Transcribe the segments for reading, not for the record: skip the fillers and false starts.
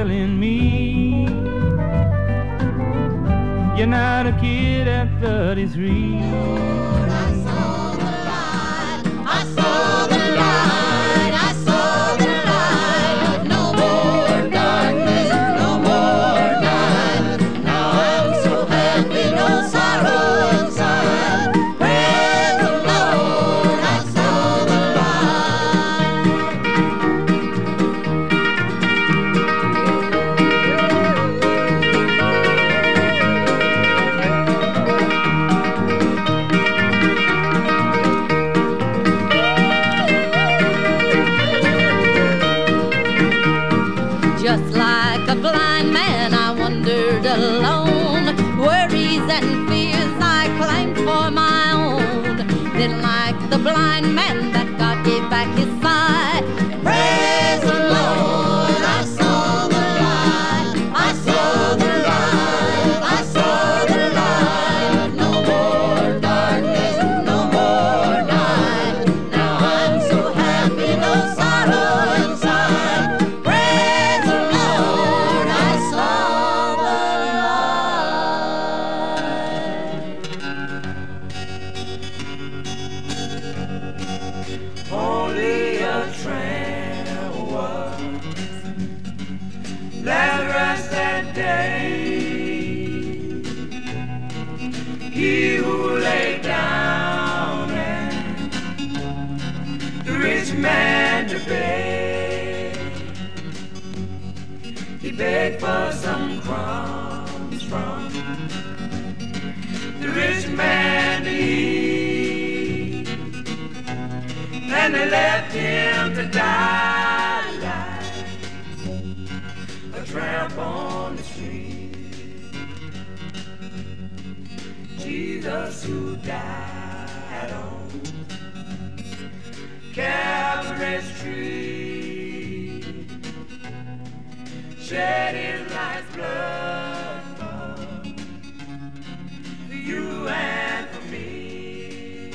telling me you're not a kid at 33. Just like a blind man, I wandered alone. Worries and fears I claimed for my own. Then like the blind man, that God gave back his sight. Praise the Lord, I saw the light. I saw the light. I saw the light. No more darkness, no more night. Now I'm so happy, no sorrow inside. Praise the Lord, I saw the light. Only a tramp was Lazarus that day. He who lay down and the rich man to beg. He begged for some crumbs from the rich man to eat, and they left him to die like a tramp on the street. Jesus who died on Calvary's tree shed his life's blood for you and for me.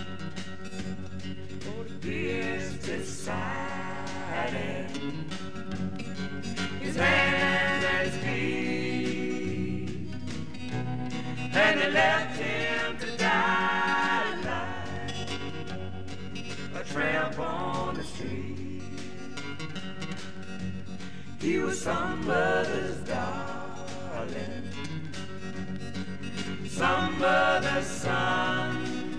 For the pierced his side and his hands and his feet, and they left him to die like a tramp on the street. He was some mother's darling, some mother's son.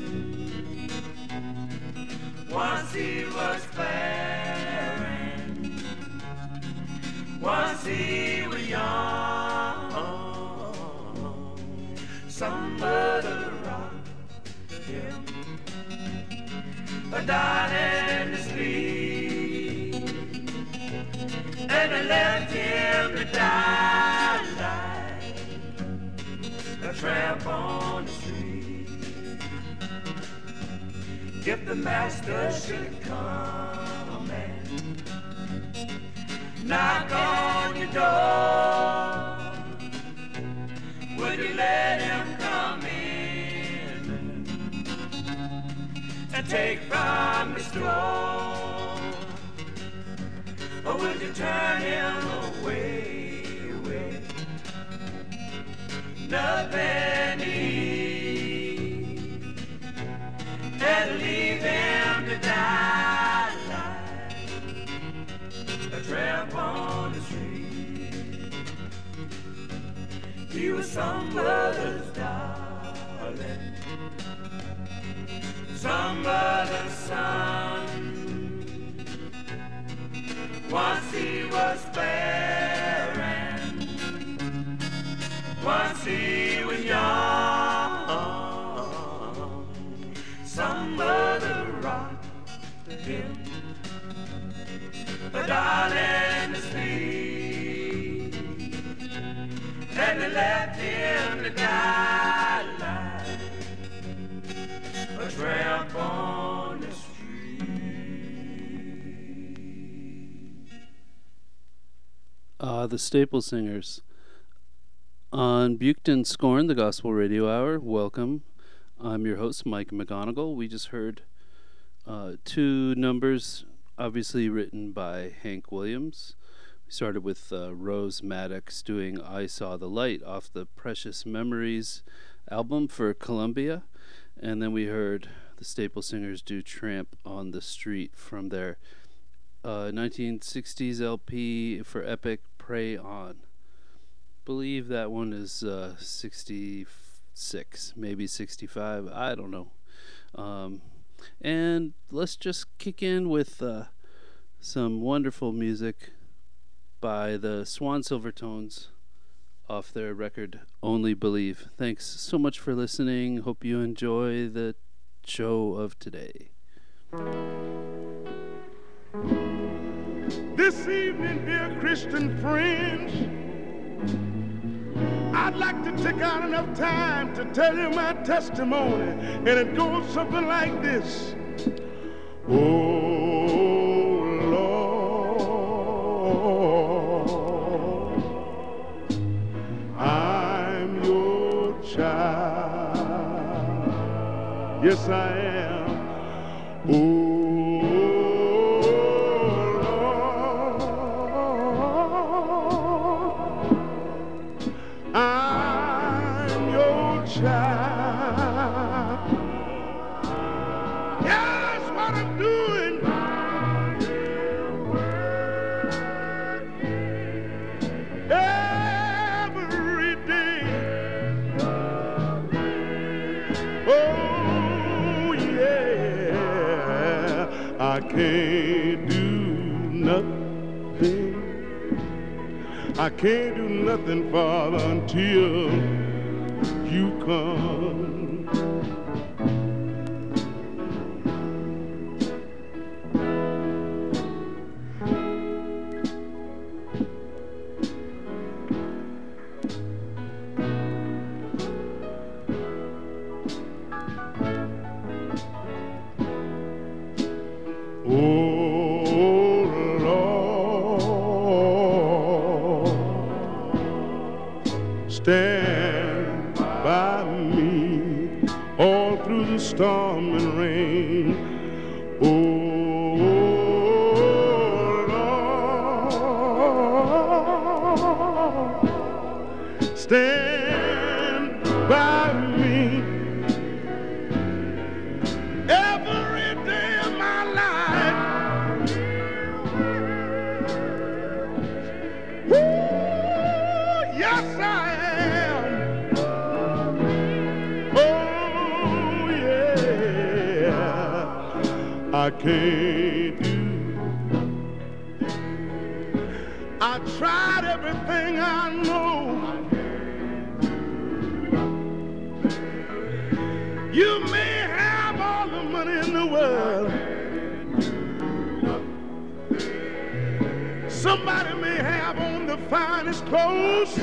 Once he was fair and once he was young. Some mother rocked him, a darling to sleep, and they left him to die like a tramp on the street. If the master should come and knock on your door, would you let him come in and take from the store? Or would you turn him away with nothing to eat and leave him to die like a tramp on the street? He was some mother's darling, some mother's son. Once he was fair and once he was young. Some mother rocked him, a darling to sleep, and they left him to die like a tramp on the street. The Staple Singers on Buchton Scorn, the Gospel Radio Hour. Welcome. I'm your host, Mike McGonigal. We just heard two numbers, obviously written by Hank Williams. We Started with Rose Maddox doing I Saw the Light off the Precious Memories album for Columbia. And then we heard the Staple Singers do Tramp on the Street from their 1960s LP for Epic, Pray On. Believe that one is 66, maybe 65, I don't know. And let's just kick in with some wonderful music by the Swan Silvertones off their record Only Believe. Thanks so much for listening. Hope you enjoy the show of today. This evening, dear Christian friends, I'd like to take out enough time to tell you my testimony, and it goes something like this. Oh, Lord, I'm your child. Yes, I am. Oh, I'm your child. Yeah, that's what I'm doing. Every day. Oh, yeah. I can't do nothing. I can't do nothing, Father, until you come. Stand by me all through the storm and rain. Oh, Lord, stand by me every day of my life. Woo, yes, I am. I can't do. I tried everything I know. You may have all the money in the world. Somebody may have on the finest clothes.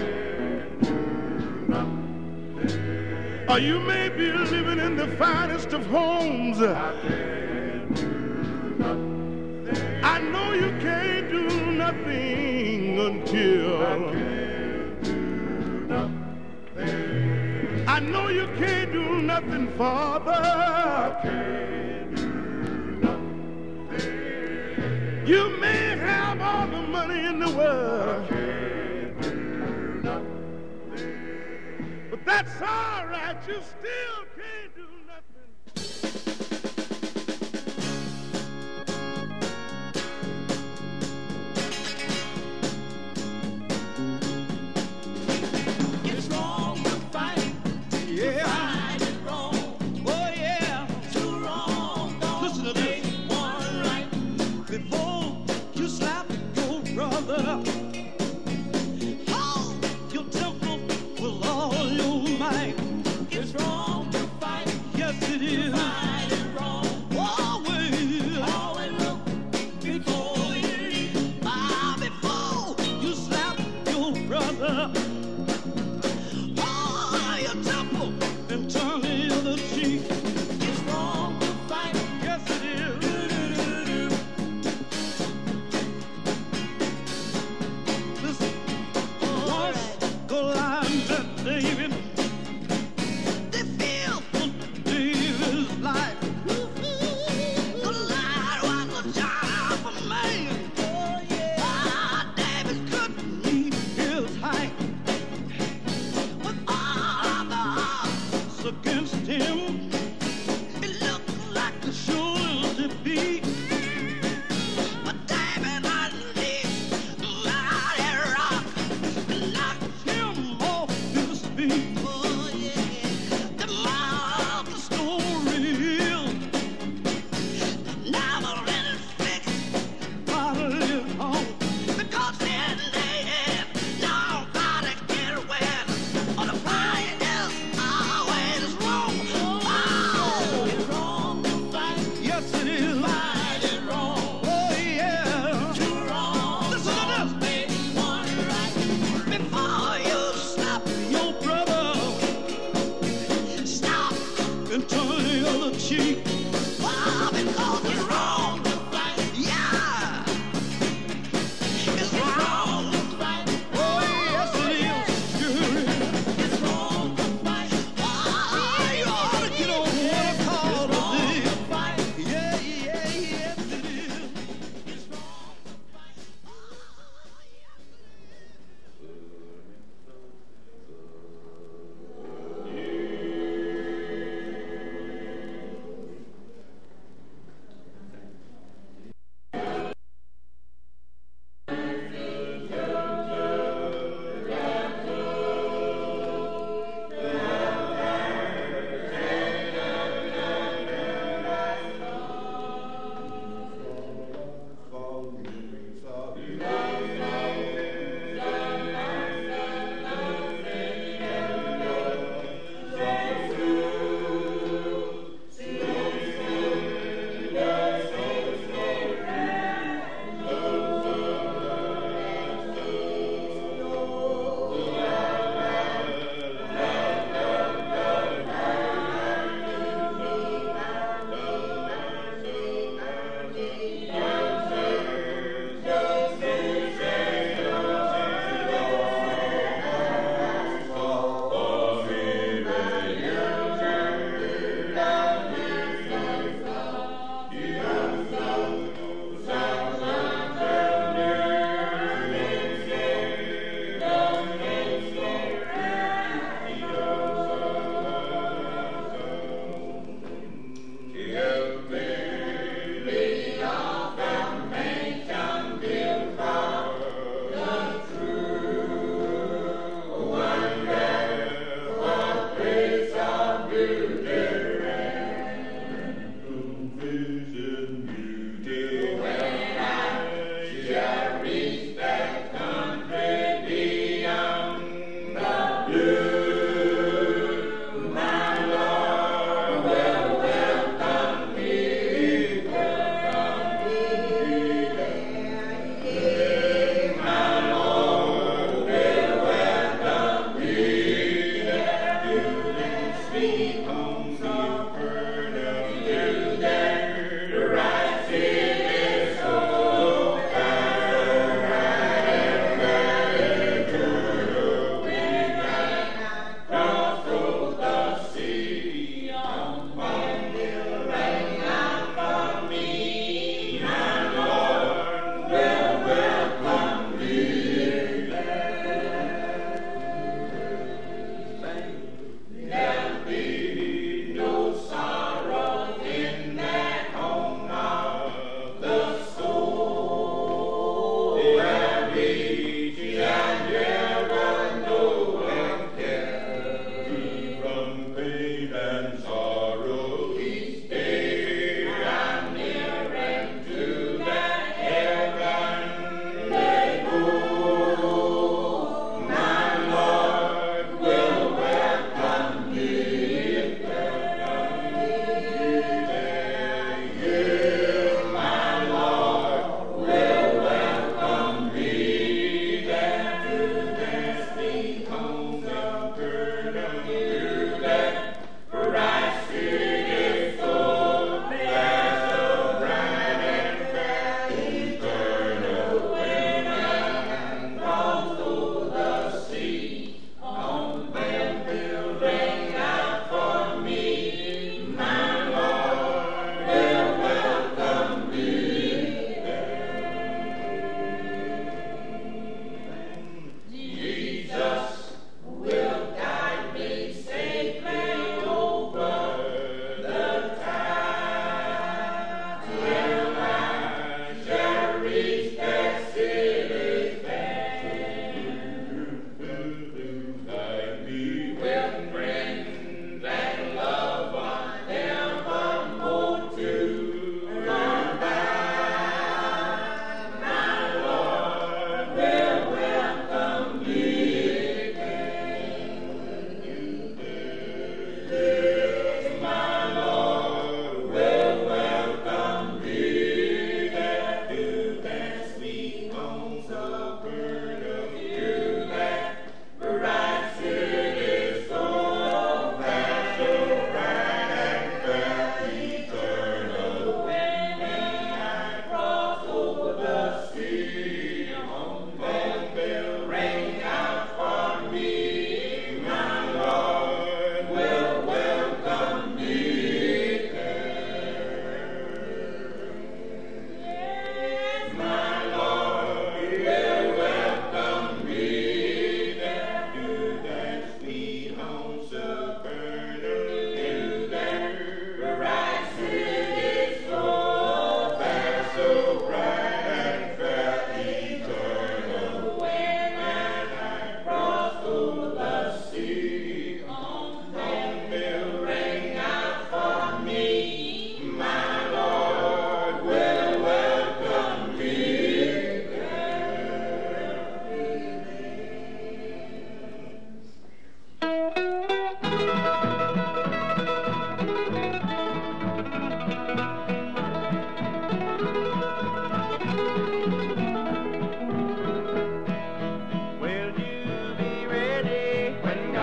Or you may be living in the finest of homes. I know you can't do nothing until I know you can't do nothing, Father. You may have all the money in the world, but that's all right. You still can't do nothing. be. Oh, yeah. The moral of the story is never let it fix bodily harm. Because then they have nobody can win. Or the fight is always wrong. Oh, it's wrong to fight. Yes, it is. Fight is wrong. Oh, yeah. Too wrong. Listen to this. Make one right before you stop your brother.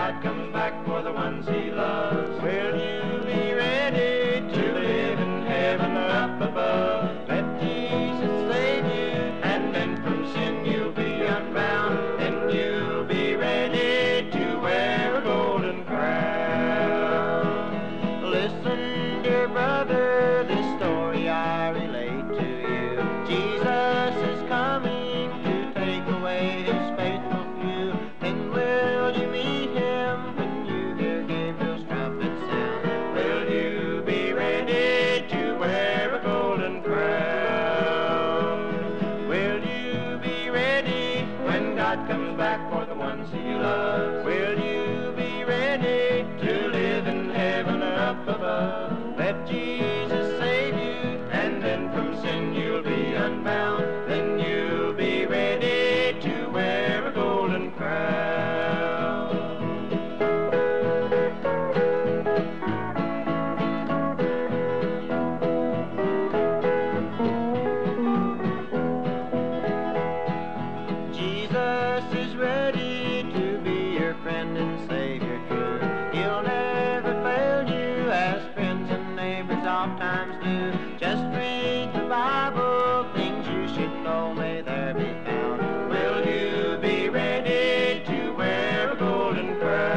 God comes back for the ones he loves. Will you be ready to live in heaven up above? Let Jesus save you, and then from sin you'll be unbound. Then you'll be ready to wear a golden crown. Listen, dear brother, this story I relate to you. Jesus is coming to take away his faithful few. Then will you meet him when you hear Gabriel's trumpet sound? Will you be ready to wear a golden crown? Will you be ready when God comes back for the ones he loves? Will you be ready to live in heaven up above? Let Jesus save you, and then from sin you'll be unbound. Then you'll be ready to wear a golden crown. Jesus is ready to be your friend and Savior true. He'll never fail you as friends and neighbors oftentimes do. Just read the Bible, things you should know may there be found. Will you be ready to wear a golden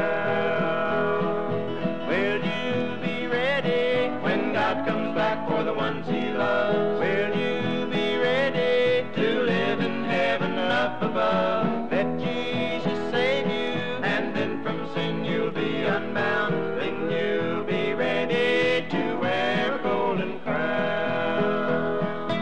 crown? Will you be ready when God comes back for the ones he loves? Will you be ready to live in heaven up above? Let Jesus save you, and then from sin you'll be unbound. Then you'll be ready to wear a golden crown.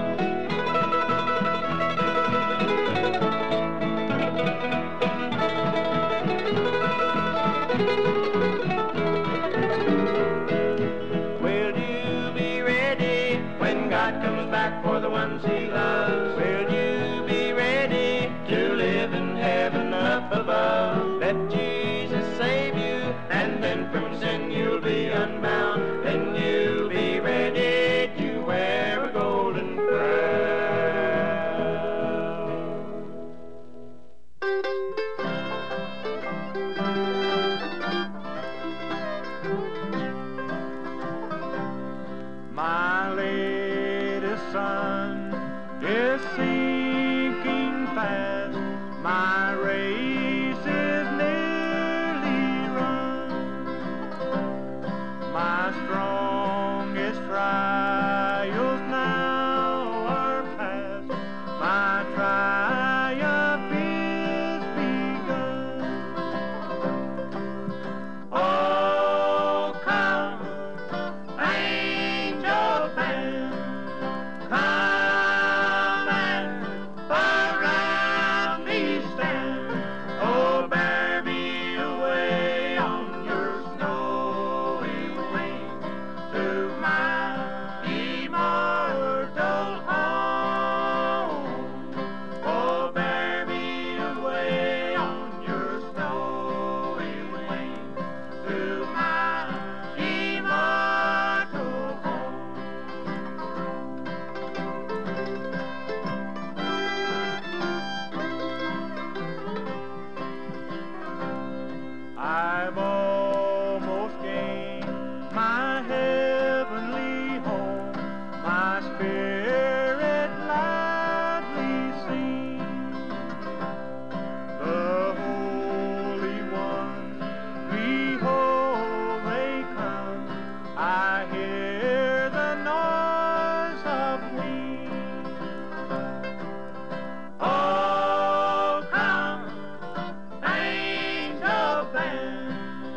Will you be ready when God comes back for the ones he loves? Will you be ready to live in heaven up above? Let Jesus save you, and then from sin you'll be unbound. Then you'll be ready to wear a golden crown. My latest son is sinking fast. My race is nearly run. My strongest trials now are past. My triumph is begun. Oh, come, angel band, come and around me stand. Oh, bear me away on your snowy wing to my immortal home. Oh, bear me away on your snowy wing to my immortal home. I've almost gained my heavenly home. My spirit lively sings. The Holy Ones, behold, they come. I hear the noise of wings. Oh, come, angel band,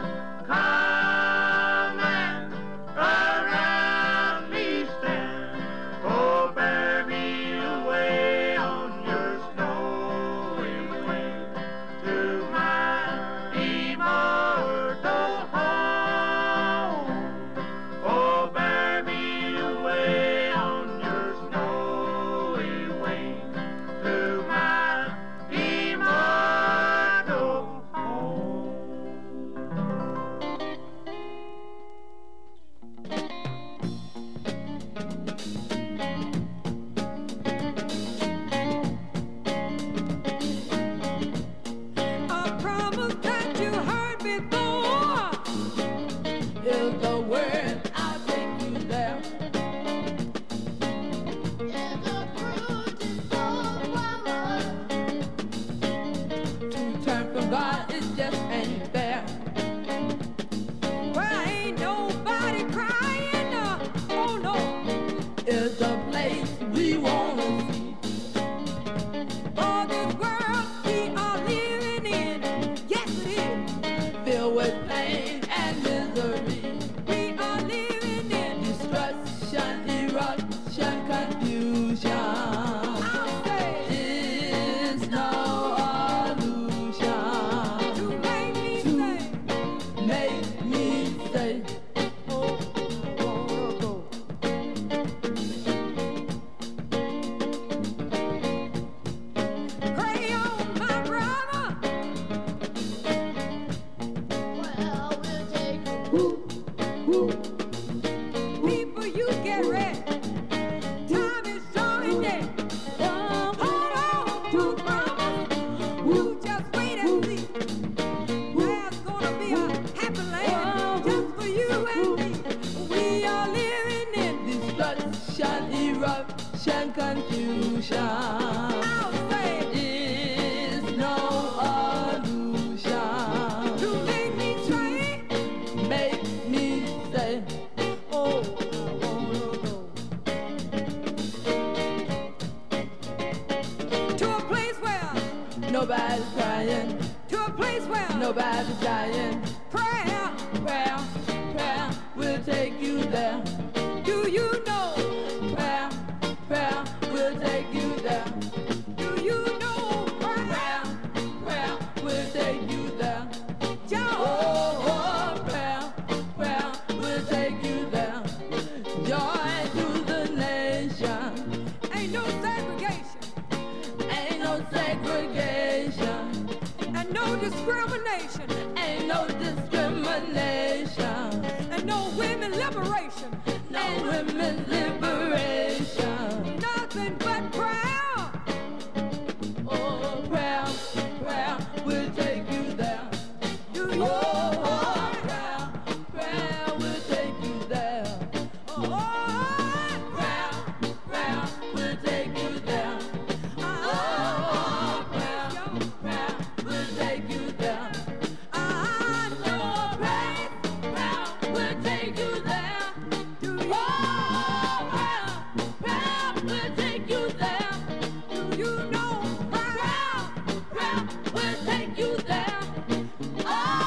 life is dying. Prayer, prayer, prayer will take you there. Do you know? Prayer, prayer will take you there. Do you know? Prayer, prayer will take you there. Oh, prayer, prayer will take you there. Joy to the nation. Ain't no segregation. Ain't no segregation. And no discrimination. Ain't no discrimination. And no women liberation. No women's liberation. Nothing but prayer. Oh, prayer, prayer will take you there. Do you? Oh, prayer, prayer will take you there. Oh, prayer, prayer will take you there. Oh, prayer, prayer will take you there. I know a prayer, prayer will take you there. Do you? Oh, prayer, prayer will take you there. Do you know prayer, prayer will take you there? Oh,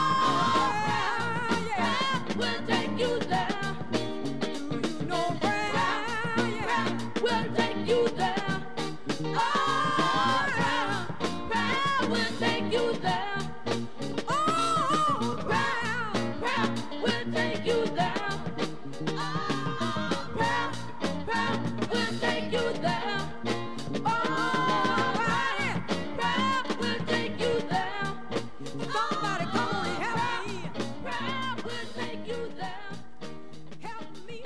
prayer will take you there. Do you know prayer, prayer will take you there? Oh, prayer, prayer will take you there. Oh, prayer, prayer will take you there. Oh, prayer, prayer will take you there. Oh, prayer, prayer will take you there. Somebody come on and help me. Prayer will take you there. Help me,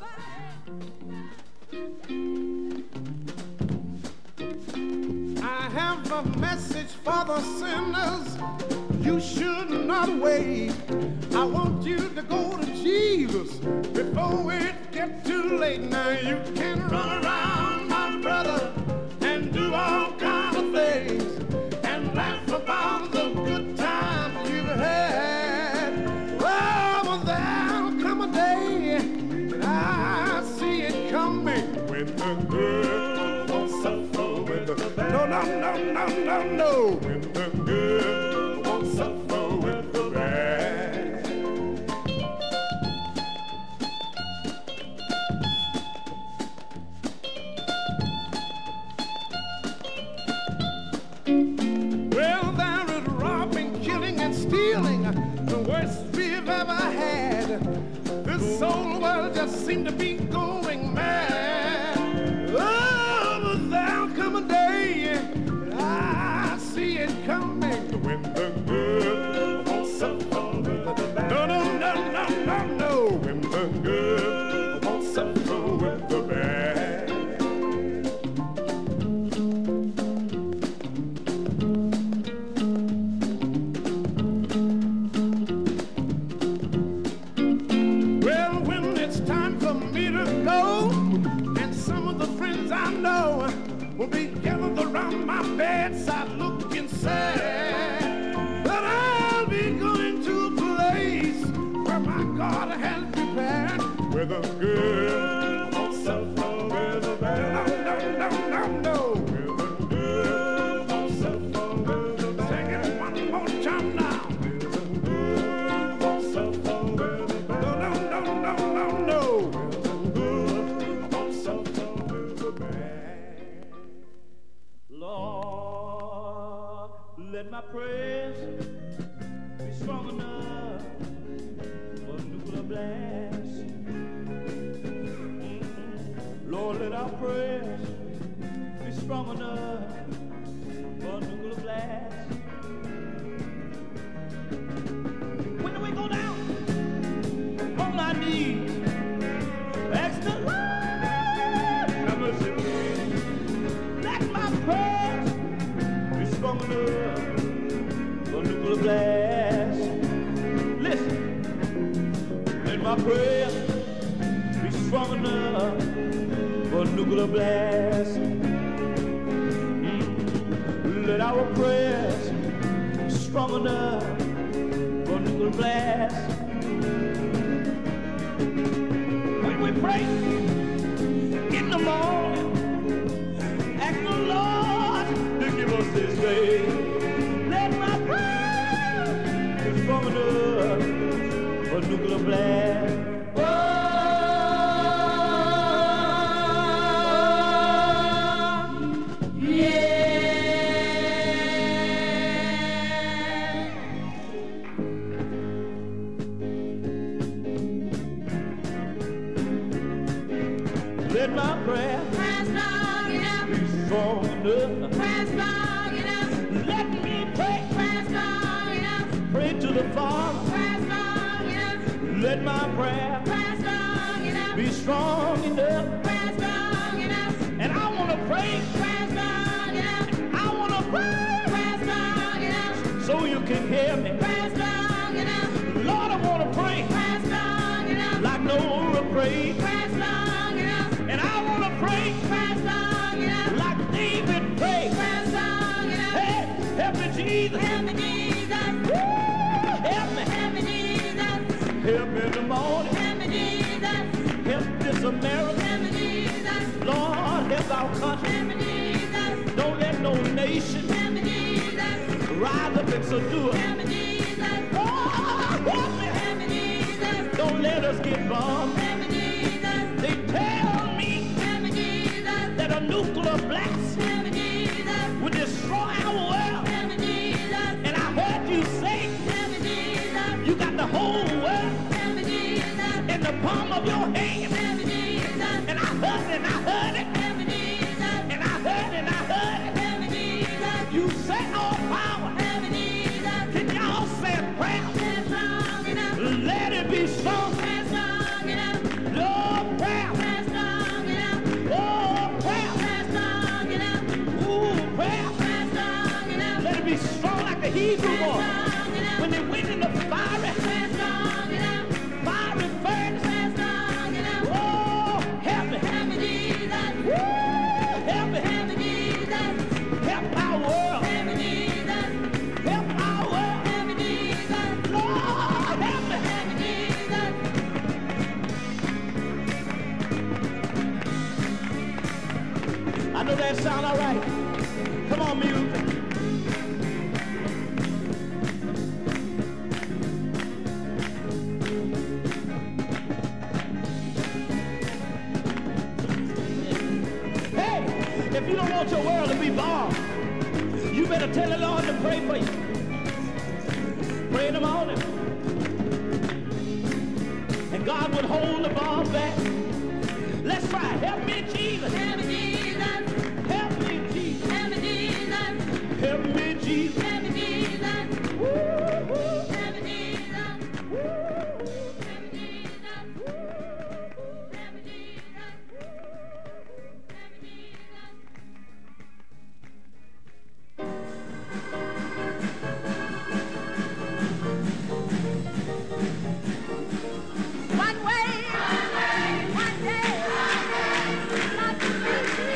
somebody. I have a message for the sinners. You should not wait. I want you to go to Jesus before it gets too late. Now you can run around, my brother, and do all kinds of things and laugh about the good times you've had. Oh, but there'll come a day, and I see it coming, when the good won't suffer with the bad. No, no, no, no, no, no. When the good won't suffer with the bad. Well, there is robbing, killing, and stealing, the worst we've ever had. This whole world just seemed to be going mad. Oh, but there'll come a day, I see it coming, when the good won't suffer with the bad. No, no, no, no, no, no, when the good won't suffer with the bad. Well, when it's time for me to go, and some of the friends I know will be gathered around my bedside looking sad, but I'll be going to a place where my God has prepared, where the good won't suffer with the bad. No, no, no, no, no, where the good won't suffer with the bad. Sing it one more time now. Where the good won't suffer with the bad. No, no, no, no, no, no, where the good won't suffer with the bad. Lord, let my prayers be strong enough for nuclear blast. Lord, let our prayers be strong enough for nuclear blast. When do we go down on my knees, ask the Lord, have mercy, please. Let my prayers be strong enough for nuclear blast. Listen, let my prayers be strong enough for nuclear blast. Let our prayers be strong enough for nuclear blast. When we pray in the morning, ask the Lord to give us this day. Let my prayers be strong enough for nuclear blast. Let my prayer be strong enough. Let me pray to the Father. Let my prayer be strong enough. And I want to pray. I want to pray so you can hear me. Lord, I want to pray like Noah prayed. And I want to pray like David prayed. Hey, help me, Jesus. Help me, Jesus. Help me. Help me in the morning. Help this America. Lord, help our country. Don't let no nation rise up and subdue us. Oh, help me. Don't let us get bombed. They tell me that a nuclear blast would destroy our world. And I heard you say you got the whole world in the palm of your hand. And I heard it, and I heard it. And I heard it, and I heard it. You say all power. Can y'all say a prayer? Let it be strong. Lord, prayer. Oh, prayer. Ooh, prayer. Let it be strong like the Hebrew boy. When they went in the fiery furnace. Oh, help me. Woo, help me. Help our world. Help our world. Lord, help me. I know that sound all right. Come on, music. Hey, if you don't want your world to be bombed, you better tell the Lord to pray for you. Pray in the morning. And God would hold the bomb back. Let's try. Help me, Jesus. Help me, Jesus. Help me, Jesus. Help me, Jesus. Woo, woo. Help me, Jesus. Woo, help me, Jesus. Woo, help me, Jesus. One way, one day, not to be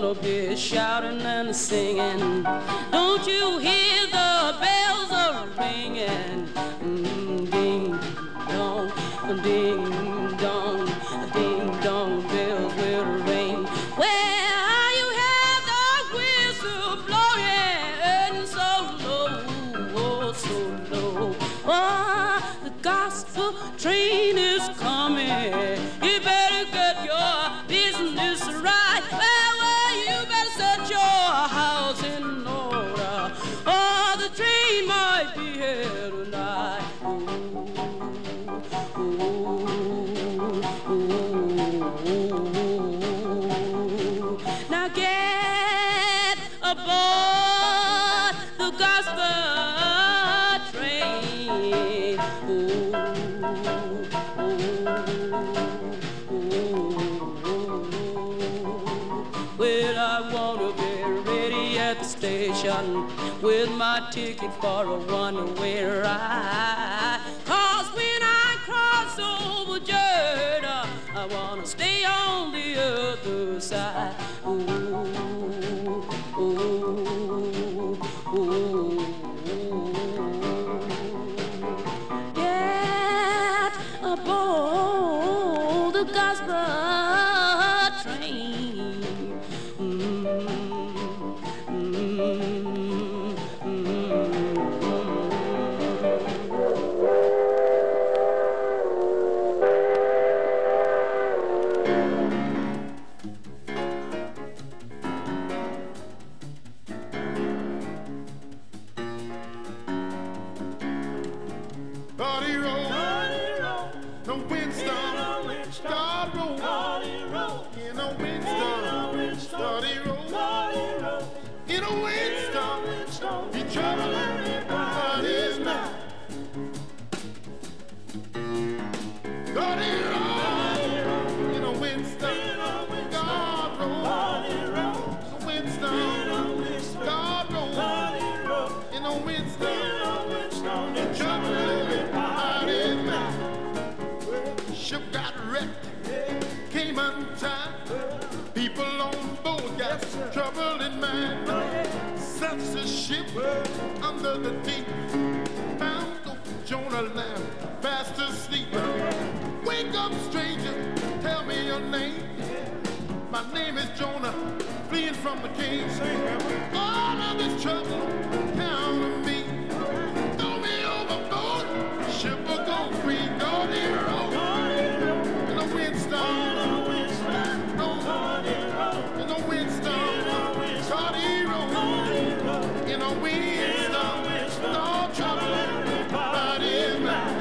gonna be shouting and singing. Don't you hear the bells are ringing? Ding dong, ding dong, ding dong, bells will ring. Well, you have the whistle blowing so low, oh, so low. Oh, the gospel train is coming. You better get your business right. Well, you better set your house in order. Oh, the train might be here tonight. Ooh, ooh, ooh. Now get aboard the gospel train. Ooh, well, I wanna be ready at the station with my ticket for a one-way ride. 'Cause when I cross over Jordan, I wanna stay on the other side. Ooh, ooh, ooh. Get aboard the gospel train. Body roll, no windstorm, God roll, in a windstorm, body roll, in a windstorm, you trouble everybody's mind. Body roll, in a windstorm, God roll, in a windstorm, God roll, in a windstorm, you trouble everybody's mind. Ship got wrecked, came untied. People on board got trouble in mind. Such a ship under the deep. Found Jonah Lamb fast asleep. Wake up, stranger, tell me your name. My name is Jonah, fleeing from the king. All of this trouble, count on me. Throw me overboard, ship will go free. Go the road. In a windstorm, no, in a windstorm, Cardi road. In a windstorm, no trouble, body is mine.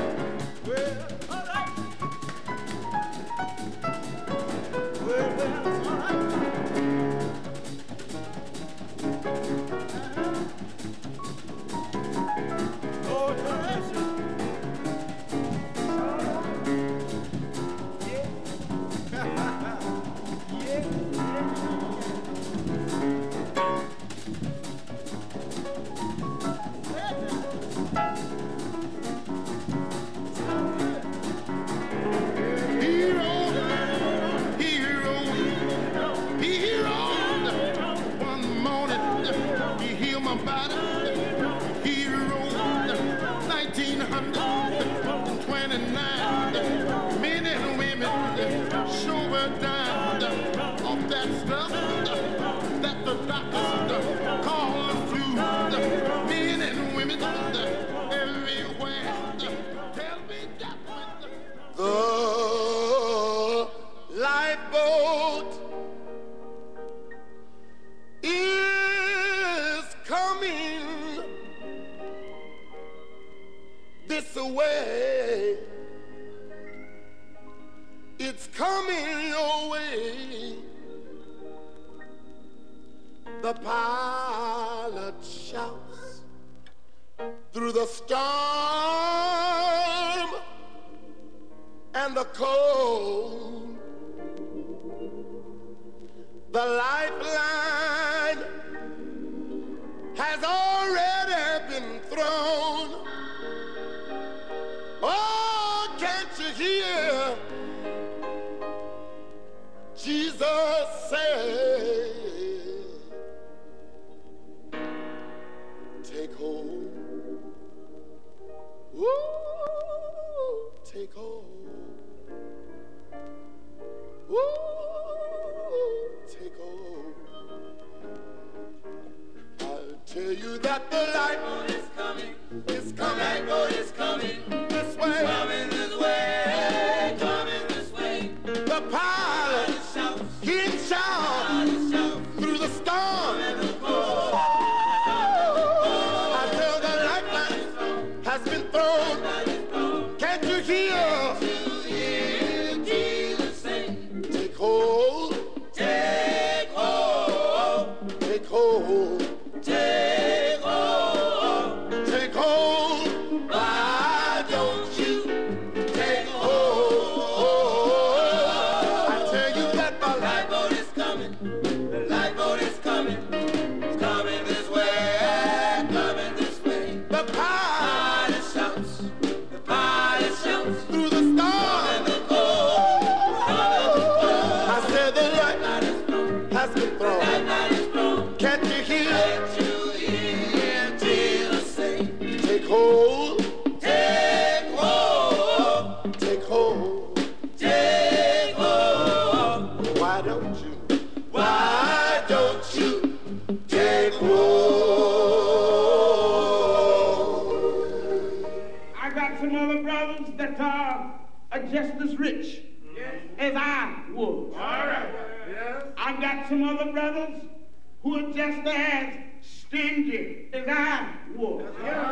It's coming your way. The pilot shouts through the storm and the cold. The lifeline has already been thrown. Oh, can't you hear Jesus say, hold. Ooh, take hold. Ooh, take hold. I'll tell you that the light is coming. It's coming. It's coming this way. Coming this way. Coming this way. The pilot shouts. He shouts through the storm and the cold. Until the lifeline has been thrown. Can't you hear? Jesus sing. Take hold. Take hold. Take hold. Take hold. Take hold. Why don't you take hold? I tell you that the lifeboat is coming. The lifeboat is coming. It's coming this way. Coming this way. The pilot shouts. The pilot shouts through the storm and the cold. I said the light has been thrown. Can't you hear? Can't you hear Jesus say? Take hold. Take hold. Take hold. Take hold. Why don't you? Why don't you take hold? I got some other brothers that are just as rich as I was. All right. I got some other brothers who are just as stingy as I was.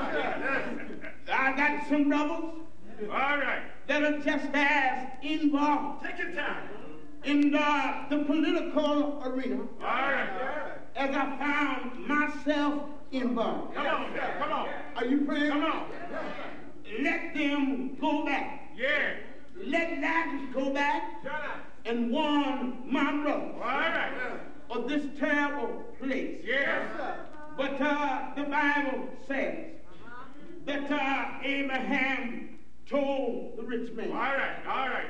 I got some brothers All right. that are just as involved Take your time. in the political arena All right. as I found myself involved. Come on. Come on. Are you praying? Come on. Let them go back. Yeah. Let Lazarus go back Shut up. and warn my brothers All right. of this terrible place. Yeah. But the Bible says that Abraham told the rich man, All right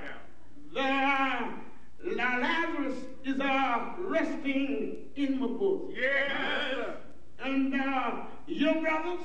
now. Lazarus is resting in my bosom. Yeah. And your brothers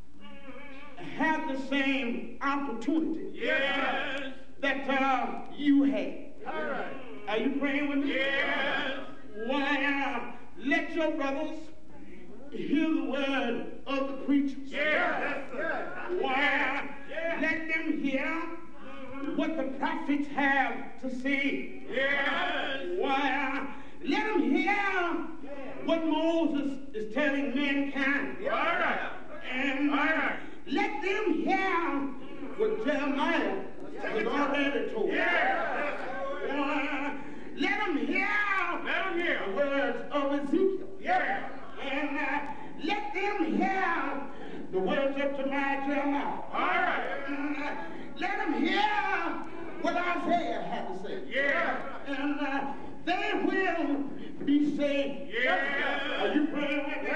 have the same opportunity Yes. that you had. All right. Are you praying with me? Yes. Why, let your brothers hear the word of the preachers. Yeah. Why, let them hear what the prophets have to say. Yes. Why, let them hear what Moses is telling mankind. All right. And let them hear what Jeremiah has already told. Yeah. Why, let them hear Let them hear. the words of Ezekiel. Yeah. And let them hear the words of Jeremiah. All right. And let them hear what Isaiah had to say. Yeah. And they will be saved. Yeah. Are you praying with me?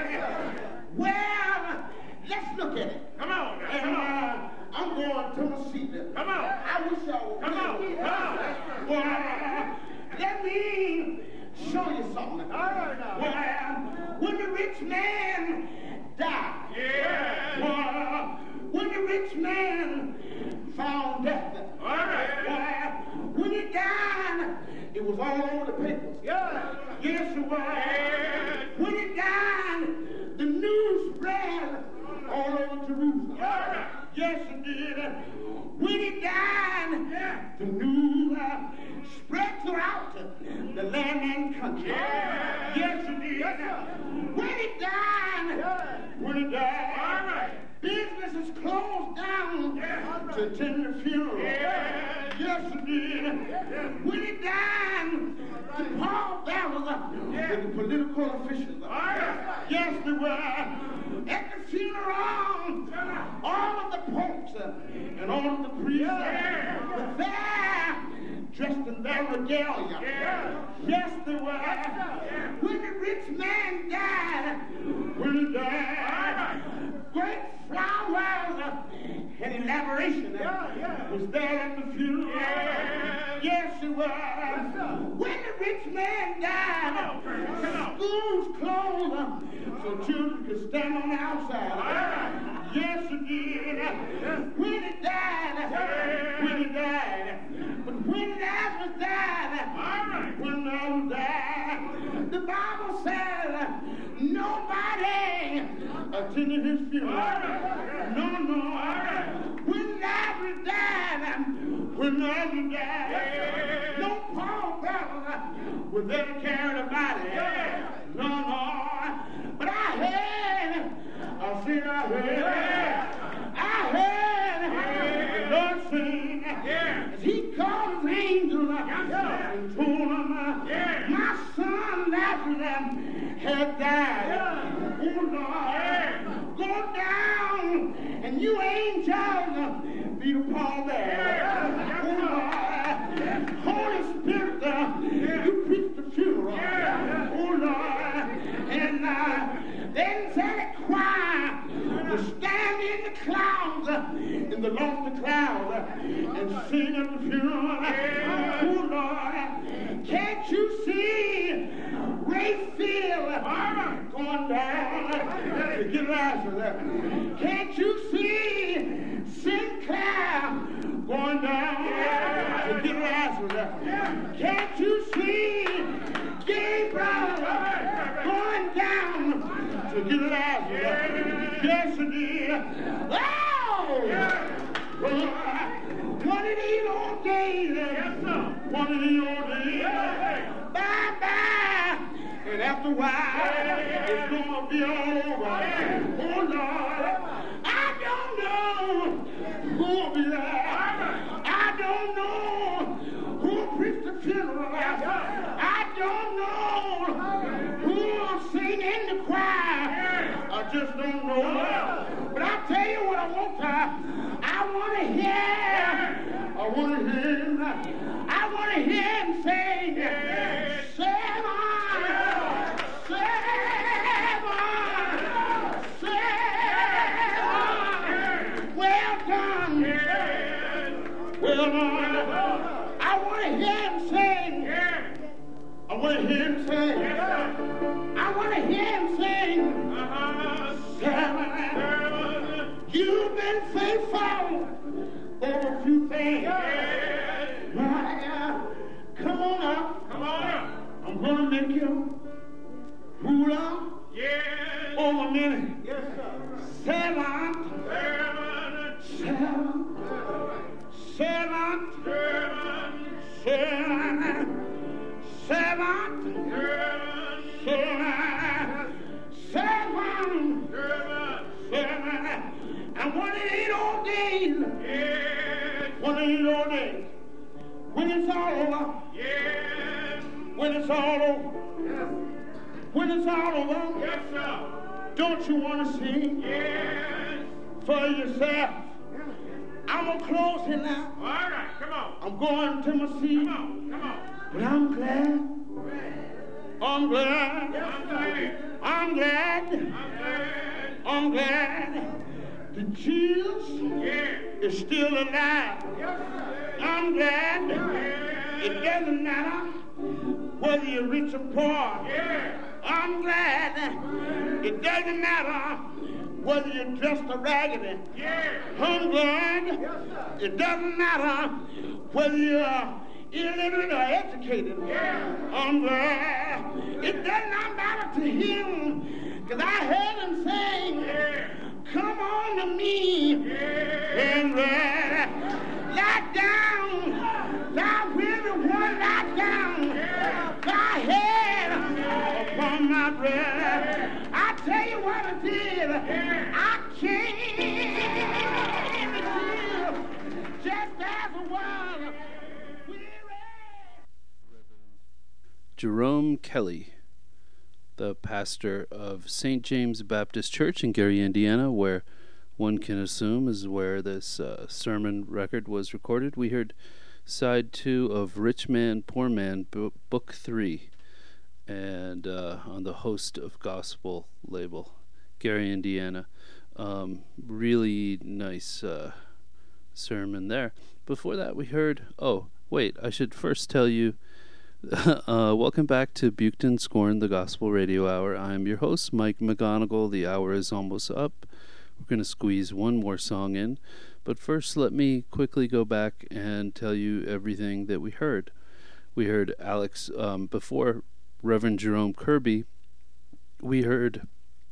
Well, let's look at it. Come on. Now. And Come on. I'm going to my seat there. Come on. I wish I would. Come on. Well, let me show you something. Well, when the rich man died, Yeah. when the rich man found death, All right. when he died, it was all over the papers. Yeah. Yes, it was. Yeah. When he died, the news spread all over Jerusalem. Yeah. Yes, it did. When he died, the news spread throughout the land and country. Yeah. Yes, it did. When he died, All right. businesses closed down to attend the funeral. Yeah. Yes, it did. When he died, the pallbearers with the political officials. right. Yes, they were. At the funeral, all of the popes and all of the priests were there, dressed in their regalia. Yes, they were. When the rich man died, great flowers and elaboration was there at the funeral. Yes, it was. When the rich man died, schools closed so children could stand on the outside. singing his funeral. No. When Lazarus died, no Paul brother was there to carry the body. No. But I heard the Lord sing as he called his angel and told him, my son Lazarus had died. Oh Lord, go down and you angels be the pallbearer. Oh Lord, Holy Spirit, you preach the funeral. Oh Lord, and then said a choir was standing in the clouds, in the lofty clouds, and sing at the funeral. Oh Lord, can't you see Rayfield going down to get Lazarus? Can't you see Sinclair going down to get Lazarus? Can't you see Gabriel going down to get Lazarus? Yes, it is. Oh! One of these old days, bye-bye. And after a while, it's gonna be all over. Oh Lord, I don't know who'll be there. I don't know who'll preach the funeral. I don't know who'll sing in the choir. I just don't know. But I'll tell you what I want to. I want to hear him sing. Seven. Well done. Well done. I want to hear him sing. I want to hear him sing. I want to hear him sing. Seven. You've been faithful over a few things. Come on up. I'm going to make you ruler over many. Seven. And one of these old days, when it's all over, when it's all over, don't you want to sing for yourself? I'm going to close here now. All right, come on. I'm going to my seat. Come on. But I'm glad. That Jesus is still alive. I'm glad. It doesn't matter whether you're rich or poor. I'm glad. It doesn't matter whether you're dressed or raggedy. I'm glad. It doesn't matter whether you're illiterate or educated. I'm glad. It does not matter to him, because I heard him saying, come on to me and lie down, thy weary one, lie down, thy head upon my breast. I tell you what I did. I came to live just as I was. Jerome Kelly, the pastor of St. James Baptist Church in Gary, Indiana, where one can assume is where this sermon record was recorded. We heard side 2 of Rich Man, Poor Man, Book 3, and on the Host of Gospel label, Gary, Indiana. Really nice sermon there. Before that, we heard, I should first tell you, welcome back to Buchton Scorn, the Gospel Radio Hour. I'm your host, Mike McGonigal. The hour is almost up. We're going to squeeze one more song in. But first, let me quickly go back and tell you everything that we heard. We heard Alex, before Reverend Jerome Kirby, we heard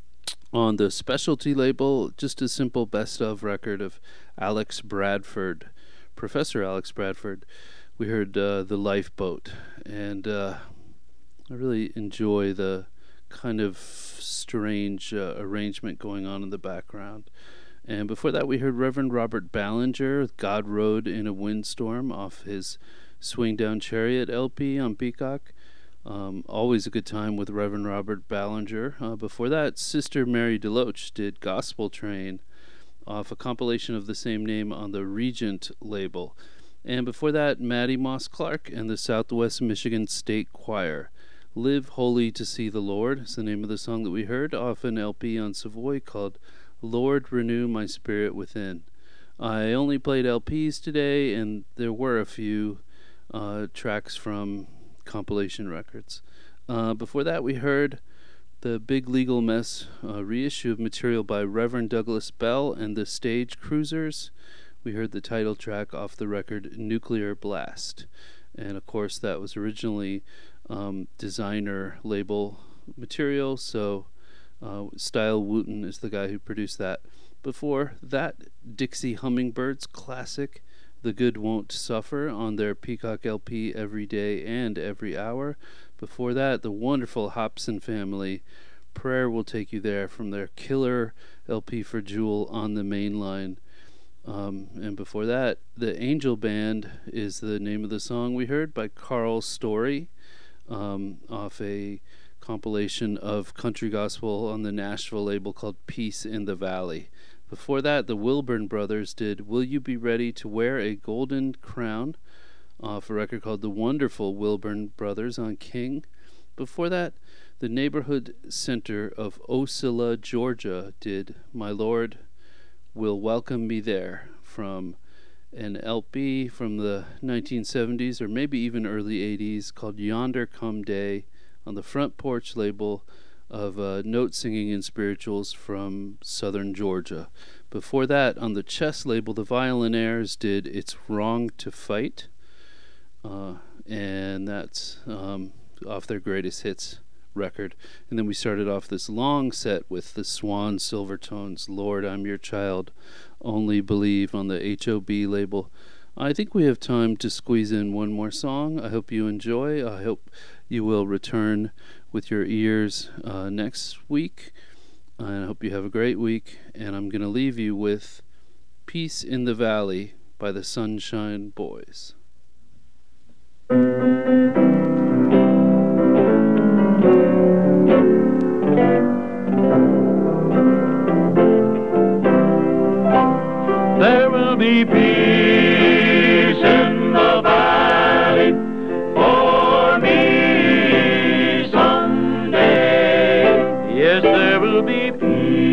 On the Specialty label, just a simple best of record of Alex Bradford, Professor Alex Bradford. We heard The Lifeboat, and I really enjoy the kind of strange arrangement going on in the background. And before that, we heard Reverend Robert Ballinger with God Rode in a Windstorm off his Swing Down Chariot LP on Peacock. Always a good time with Reverend Robert Ballinger. Before that, Sister Mary DeLoach did Gospel Train off a compilation of the same name on the Regent label. And before that, Maddie Moss Clark and the Southwest Michigan State Choir. Live Holy to See the Lord is the name of the song that we heard off an LP on Savoy called Lord Renew My Spirit Within. I only played LPs today, and there were a few tracks from compilation records. Before that, we heard the Big Legal Mess reissue of material by Reverend Douglas Bell and the Stage Cruisers. We heard the title track off the record Nuclear Blast. And of course, that was originally designer label material, so Style Wooten is the guy who produced that. Before that, Dixie Hummingbirds classic The Good Won't Suffer on their Peacock LP Every Day and Every Hour. Before that, the wonderful Hobson Family, Prayer Will Take You There from their killer LP for Jewel on the Main Line. And before that, The Angel Band is the name of the song we heard by Carl Story off a compilation of country gospel on the Nashville label called Peace in the Valley. Before that, the Wilburn Brothers did Will You Be Ready to Wear a Golden Crown off a record called The Wonderful Wilburn Brothers on King. Before that, the Neighborhood Center of Ocilla, Georgia did My Lord Will Welcome Me There from an LP from the 1970s or maybe even early 80s called Yonder Come Day on the Front Porch label of Note Singing and Spirituals from Southern Georgia. Before that, on the Chess label, the Violinaires did It's Wrong to Fight, and that's off their Greatest Hits record. And then we started off this long set with the Swan Silvertones, Lord, I'm Your Child, Only Believe on the HOB label. I think we have time to squeeze in one more song. I hope you enjoy. I hope you will return with your ears next week. And I hope you have a great week. And I'm going to leave you with Peace in the Valley by the Sunshine Boys. There will be peace in the valley for me someday. Yes, there will be peace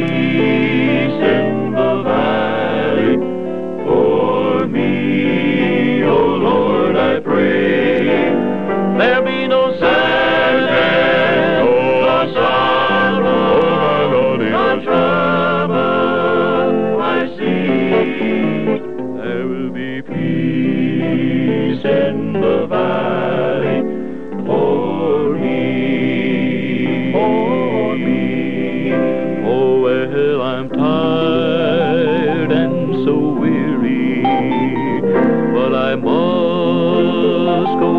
in the valley for me. Oh Lord, I pray there be no sadness, no sorrow, no trouble I see. There will be peace in the valley for me, for me. Oh, well, I'm tired and so weary, but I must go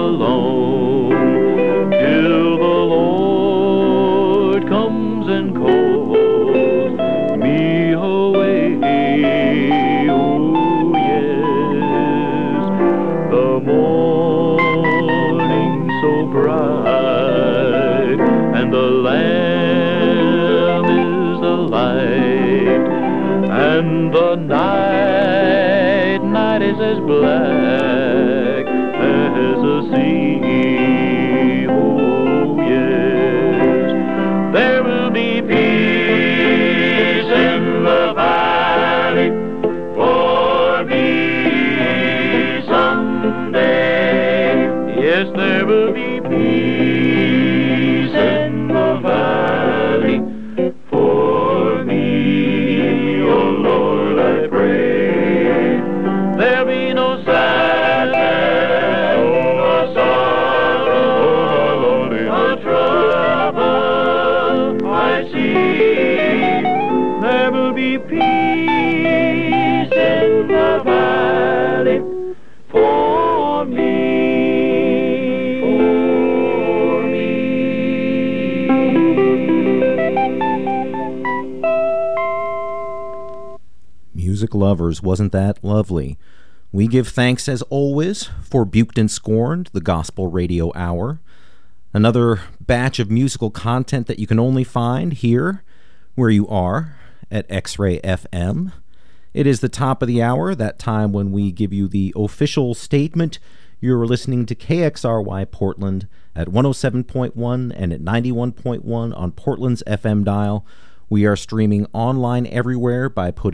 alone till the Lord comes and calls me away. Oh, yes, the morning so bright, and the Lamb is the light, and the night is as black as a sea. Oh, yes, there will be peace in the valley for me someday. Yes, there will be peace in the valley for me. Oh Lord, I pray there be no sadness, be peace in the valley for me, for me. Music lovers, wasn't that lovely? We give thanks, as always, for Buked and Scorned, the Gospel Radio Hour. Another batch of musical content that you can only find here, where you are, at X-Ray FM. It is the top of the hour, that time when we give you the official statement. You're listening to KXRY Portland at 107.1 and at 91.1 on Portland's FM dial. We are streaming online everywhere by putting